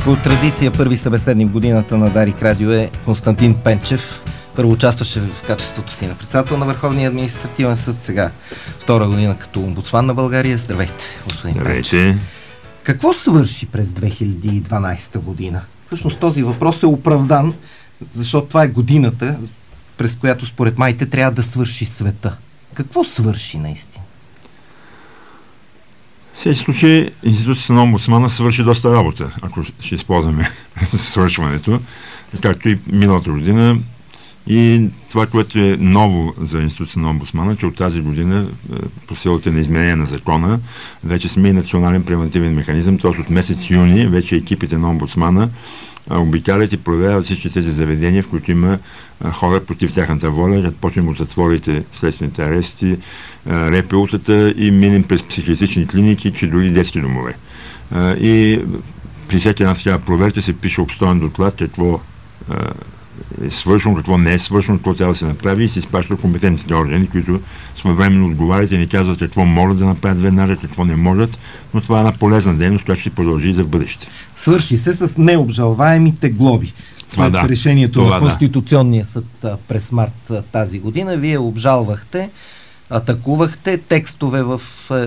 По традиция първи събеседник в годината на Дарик Радио е Константин Пенчев. Първо участваше в качеството си на председател на Върховния административен съд, сега втора година като омбудсман на България. Здравейте, господин Пенчев. Какво свърши през 2012 година? Всъщност този въпрос е оправдан, защото това е годината, през която според майте трябва да свърши света. Какво свърши наистина? В всеки случай институцията на омбудсмана свърши доста работа, ако ще използваме свършването, както и миналата година. И това, което е ново за институцията на омбудсмана, че от тази година по силата на изменение на закона вече сме и национален превентивен механизъм, т.е. от месец юни вече екипите на омбудсмана обикалят и проверяват всички тези заведения, в които има хора против тяхната воля, като почнем от затворите, следствените арести, РПУ-тата и минем през психиатрични клиники, че дори детски домове. И при всеки една такава проверка се пише обстоен доклад, какво е свършено, какво не е свършено, какво трябва да се направи и се изпраща компетентните органи, които своевременно отговарят и ни казват какво могат да направят веднага, какво не могат, но това е една полезна дейност, която ще продължи за в бъдеще. Свърши се с необжалваеми глоби. След решението на Конституционния съд през март тази година, вие обжалвахте, атакувахте текстове в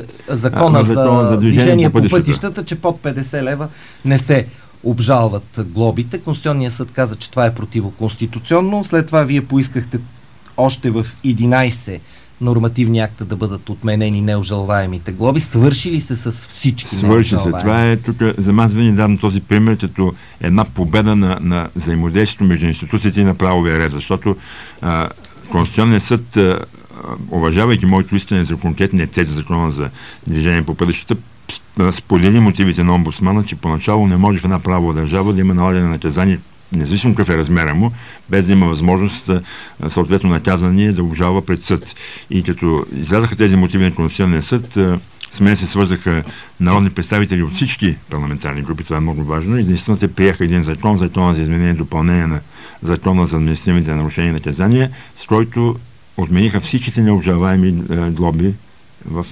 закона за движение по пътищата, че под 50 лева не се обжалват глобите. Конституционният съд каза, че това е противоконституционно. След това вие поискахте още в 11 нормативни акта да бъдат отменени необжалваемите глоби. Свърши ли се с всички необжалваеми? Свърши се. Това е тук, за мен винаги давам този пример като една победа на взаимодействието между институциите и на правовия ред, защото Конституционният съд, уважавайки моето искане за конкретния текст закона за движение по пътищата, сподели мотивите на омбудсмана, че поначало не може в една правова държава да има налагане на наказание, независимо какъв е размера му, без да има възможност съответно наказание да обжалва пред съд. И като излязаха тези мотиви на Конституционния съд, с мен се свързаха народни представители от всички парламентарни групи, това е много важно, и наистина те приеха един закон за изменение и допълнение на закона за административните нарушения и наказания, с който отмениха всичките необжалваеми глоби в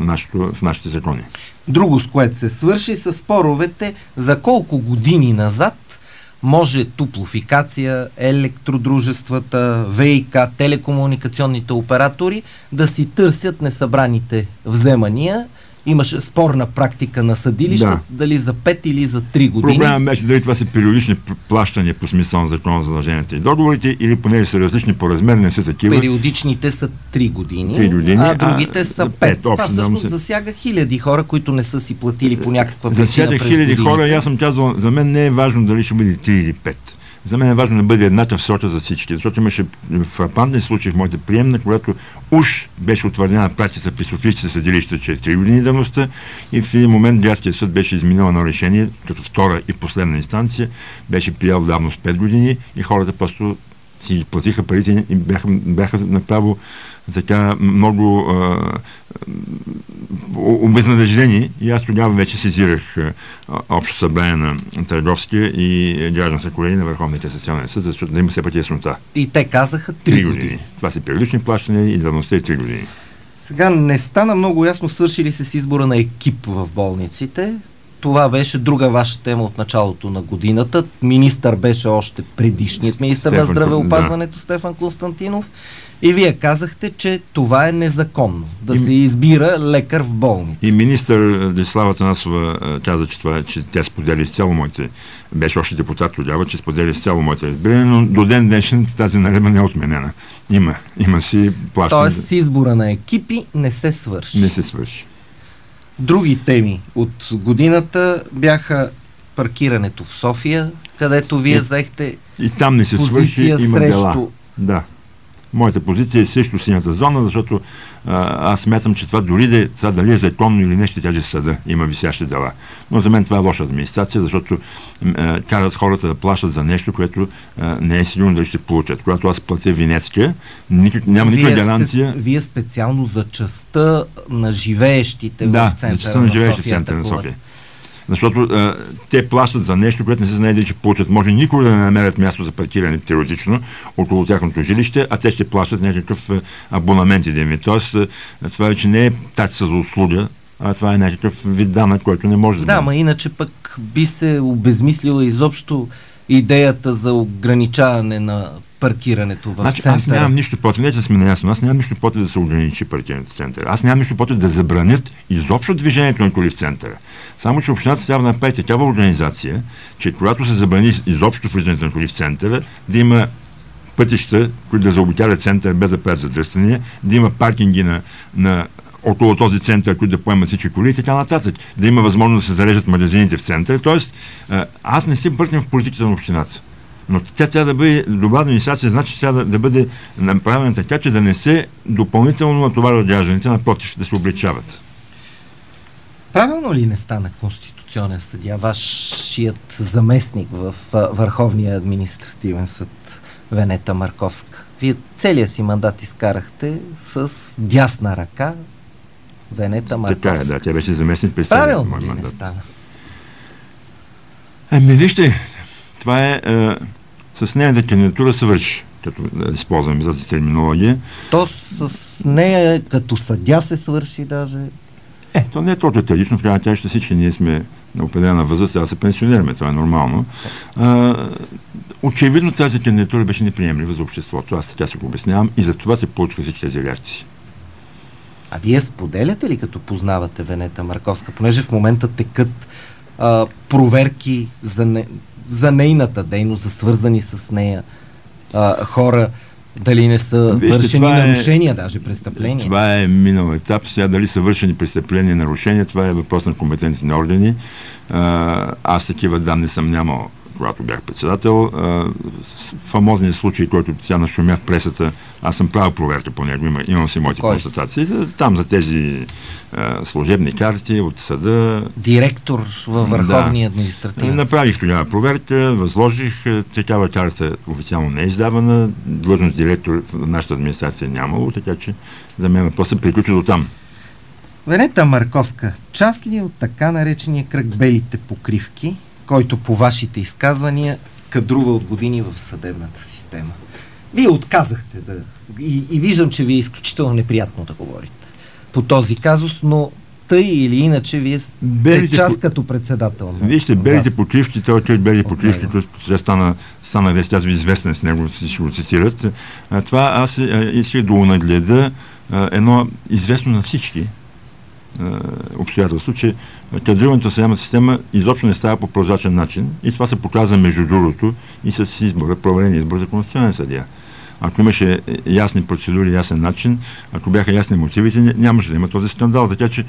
нашите закони. Друго, с което се свърши, с споровете за колко години назад може Топлофикация, електродружествата, ВИК, телекомуникационните оператори да си търсят несъбраните вземания. Имаше спорна практика на съдилища, дали за 5 или за 3 години. Проблемът беше дали това са периодични плащания по смисъл на закона за задълженията и договорите, или поне са различни по размер, не са такива. Периодичните са 3 години, а другите са 5. Това всъщност засяга хиляди хора, които не са си платили по някаква причина. Засяга хиляди хора, и аз съм казал, за мен не е важно дали ще бъде 3 или 5. За мен е важно да бъде едната срока за всички, защото имаше фрапантни случаи в моята приемна, когато уж беше утвърдена практика при софийските съдилища, че е 3 години давността, и в един момент градският съд беше изменил едно решение, като втора и последна инстанция, беше приял давност 5 години и хората просто си платиха парите и бяха направо така много обезнадеждени, и аз тогава вече сезирах общо събрание на търговския и гражданска колегия на Върховния касационен съд, защото да има все пък яснота. И те казаха 3 години. Това са периодични плащания и давността е 3 години. Сега не стана много ясно свършили се с избора на екип в болниците. Това беше друга ваша тема от началото на годината. Министър беше още предишният министър на здравеопазването Стефан Константинов. И вие казахте, че това е незаконно. Да се избира лекар в болница. И министър Десислава Танасова каза, че тя споделя изцяло моите... Беше още депутат тогава, че споделя изцяло моите разбиране, но до ден днешен тази наредба не е отменена. Има си плащане. Тоест с избора на екипи не се свърши. Не се свърши. Други теми от годината бяха паркирането в София, където вие заехте и там не се свърши, има дела. Да. Моята позиция е също синята зона, защото аз смятам, че това дали е законно или не, ще тя съда. Има висящи дела. Но за мен това е лоша администрация, защото карат хората да плащат за нещо, което не е сигурно дали ще получат. Когато аз платя винетка, няма никаква гаранция. Вие специално за частта на живеещите в центъра на София. Защото те плащат за нещо, което не се знае дали ще получат. Може никога да не намерят място за паркиране теоретично около тяхното жилище, а те ще плащат някакъв абонамент. Тоест, това вече не е такса за услуга, това е някакъв вид данък, който не може да... Да, ма иначе пък би се обезмислила изобщо идеята за ограничаване на паркирането в центъра. Аз нямам нищо против, не че сме наясно, аз нямам нищо против да се ограничи паркирането в центъра. Аз нямам нищо против да забранят изобщо движението на коли в центъра. Само че общината трябва да направи такава организация, че когато се забрани изобщо влизането на коли в центъра, да има пътища, които да заобикалят център без да правят задръствания, да има паркинги на около този център, които да поемат всички коли и така нататък. Да има възможност да се зареждат магазините в центъра. Тоест, аз не се бъркам в политиката на общината. Но тя трябва да бъде добра администрация, значи трябва да бъде направена така, че да не се допълнително натоварват гражданите, напротив, да се облегчават. Правилно ли не стана конституционен съдия, вашият заместник в Върховния административен съд Венета Марковска? Вие целия си мандат изкарахте с дясна ръка Венета Марковска. Така е, да, тя беше заместник през правилно ли не стана? Вижте, това е с нейната кандидатура свърши, като да използваме за терминология. То с нея като съдя се свърши даже. То не е точно лично, в крайна тяща всички ние сме на определена възраст, да се пенсионираме, това е нормално. Очевидно тази кандидатура беше неприемлива за обществото, аз така се го обяснявам и за това се получиха всички тези реакции. А вие споделяте ли, като познавате Венета Марковска, понеже в момента текат проверки за нейната дейност, за свързани с нея хора, дали не са вършени нарушения, даже престъпления? Това е минал етап. Сега дали са вършени престъпления и нарушения, това е въпрос на компетентни органи. Аз такива данни съм нямал, когато бях председател. Фамозният случай, който тя нашумя в пресата, аз съм правил проверка по него, имам си моите констатации. Там за тези служебни карти от съда. Директор във Върховния административен. Направих тогава проверка, възложих, такава карта официално не е издавана, длъжност директор в нашата администрация нямало, така че за мен въпросът приключи до там. Венета Марковска, част ли от така наречения кръг белите покривки, който по вашите изказвания кадрува от години в съдебната система? Вие отказахте и виждам, че ви е изключително неприятно да говорите по този казус, но тъй или иначе вие сте част като председател. Вижте, белите покривки, това е бели покривки, който стана вест, аз ви известен с него, ще го цитират. Това аз исках да унагледа едно известно на всички обстоятелство, че кадрирането в съдебната система изобщо не става по прозрачен начин и това се показва между другото и с избора, проверен избор за конституционен съдия. Ако имаше ясни процедури, ясен начин, ако бяха ясни мотивите, нямаше да има този скандал. Така че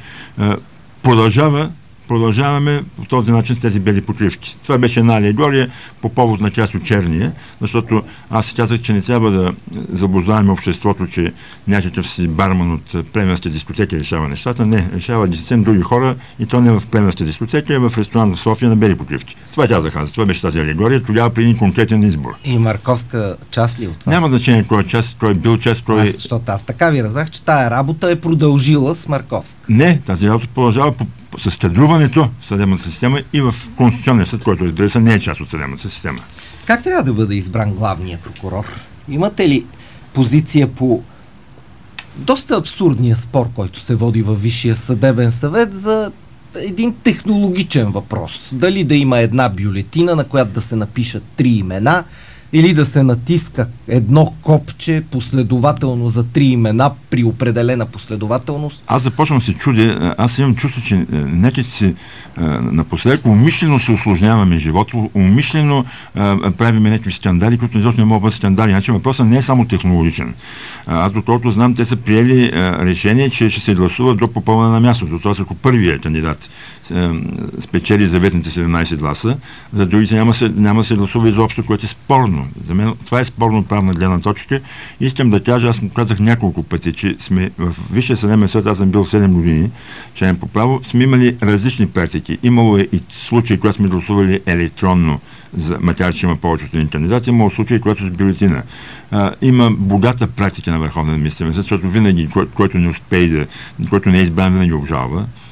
продължаваме по този начин с тези бели покривки. Това беше една алегория по повод на част от черния, защото аз си казах, че не трябва да заблуждаваме обществото, че някакъв си барман от племенска дискотека решава нещата. Не, решава съвсем други хора и то не в племенска дискотека, а в ресторант в София на бели покривки. Това казах аз. Това беше тази алегория. Тогава при един конкретен избор. И Марковска част ли от това? Няма значение кой е част, кой е бил част, кой е... Защото аз така ви разбрах, че тая работа е продължила с Марковска. Не, тази работа продължава с кадруването в съдебната система и в Конституционния съд, който разбира се не е част от съдебната система. Как трябва да бъде избран главният прокурор? Имате ли позиция по доста абсурдния спор, който се води във Висшия съдебен съвет за един технологичен въпрос? Дали да има една бюлетина, на която да се напишат 3 имена, или да се натиска едно копче последователно за 3 имена при определена последователност? Аз започвам да се чудя. Аз имам чувство, че някак си напоследък умишлено се усложняваме живота, умишлено правиме някакви скандали, които изобщо не могат да бъдат скандали. Значи въпросът не е само технологичен. Аз доколкото знам, те са приели решение, че ще се гласува до попълване на мястото. Тоест, ако първият кандидат спечели заветните 17 гласа, за другите няма да се гласува изобщо, което е спорно. За мен това е спорно от правна гледна точка. Искам да кажа, аз му казах няколко пъти, че сме в Висшия съдебен съвет, аз съм бил 7 години, член по право, сме имали различни практики. Имало е и случаи, когато сме гласували електронно, макар че има повече от един кандидат, имало случаи, когато с бюлетина. Има богата практика на Върховния административен съд, защото винаги, който не успее който не е избран, винаги обжалва.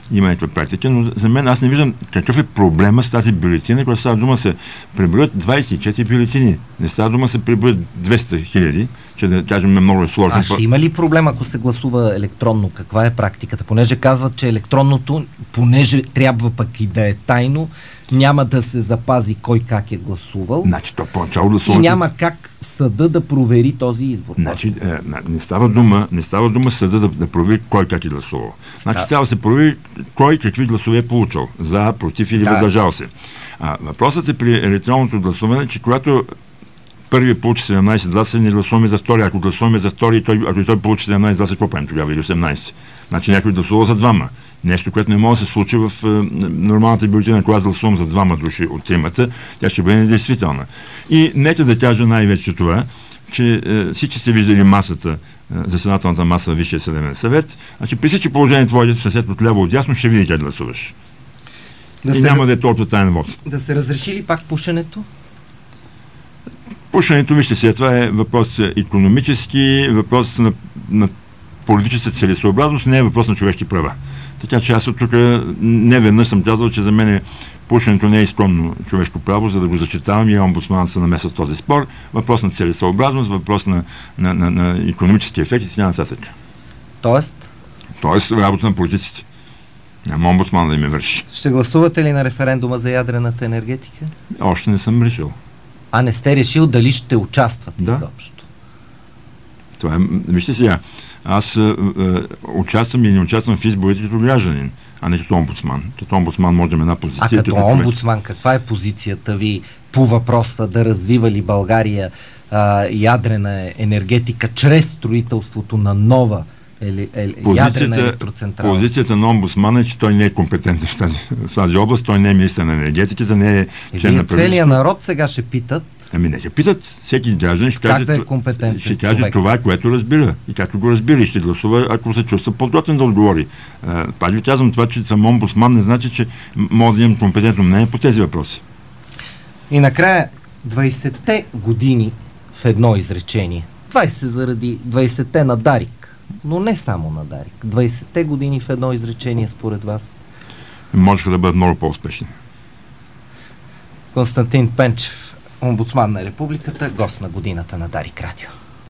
има някаква практика, но за мен аз не виждам какъв е проблема с тази бюлетина, когато става дума се преброят 24 бюлетини. Не става дума се преброят 200 хиляди, че да кажем много е сложно. А ще има ли проблем, ако се гласува електронно? Каква е практиката? Понеже казват, че електронното, понеже трябва пък и да е тайно, няма да се запази кой как е гласувал. Значи, то по-начало гласуването... И няма как съда да провери този избор. Значи, не става дума съда да провери кой как е гласувал. Значи, трябва да се провери кой какви гласове е получил. За, против или въздържал се. Въпросът е при електронното гласуване, че когато първият получи 17 гласа, не гласуваме за втори. Ако гласуваме за втори, ако той получи 17 гласа, какво правим тогава? Или 18? Значи някой гласува за двама. Нещо, което не може да се случи в нормалната бюлетина, когато аз гласувам за двама души от темата, тя ще бъде недействителна. И нека да кажа най-вече това, че всички сте виждали масата, заседателната маса на Висшия съдебен съвет, значи при всички положения твоят съсед от ляво от ясно ще види как гласуваш. Няма да е толкова таен вот. Да се разреши ли пак пушенето? Пушенето, вижте се, това е въпрос икономически, въпрос на политическа целесообразност, не е въпрос на човешки права. Така че аз от тук не веднъж съм казал, че за мен пушенето не е изконно човешко право, за да го защитавам и омбудсманът се намеса в този спор. Въпрос на целесообразност, въпрос на икономически ефекти и така нататък. Тоест работа на политиците. Няма омбудсман да им върши. Ще гласувате ли на референдума за ядрената енергетика? Още не съм решил. А не сте решил дали ще участвате изобщо? Това е, вижте сега, аз участвам и не участвам в изборите като гражданин, а не като омбудсман. Като омбудсман можем една позиция. А като омбудсман, каква е позицията ви по въпроса да развива ли България ядрена енергетика чрез строителството на нова ядрена електроцентрала? Позицията на омбудсмана е, че той не е компетентен в тази област, той не е министър на енергетиката, не е член на правителството. Целият народ сега ще питат. Не ще питат, всеки граждан ще каже, да е ще каже това, което разбира. И както го разбира, и ще гласува, ако се чувства подготвен да отговори. Пак ви казвам, това, че съм омбудсман, не значи, че мога да имам компетентно мнение по тези въпроси. И накрая, 20-те години в едно изречение. 20 заради 20-те на Дарик, но не само на Дарик. 20-те години в едно изречение според вас? Можеха да бъдат много по-успешни. Константин Пенчев, омбудсман на Републиката, гост на годината на Дарик Радио.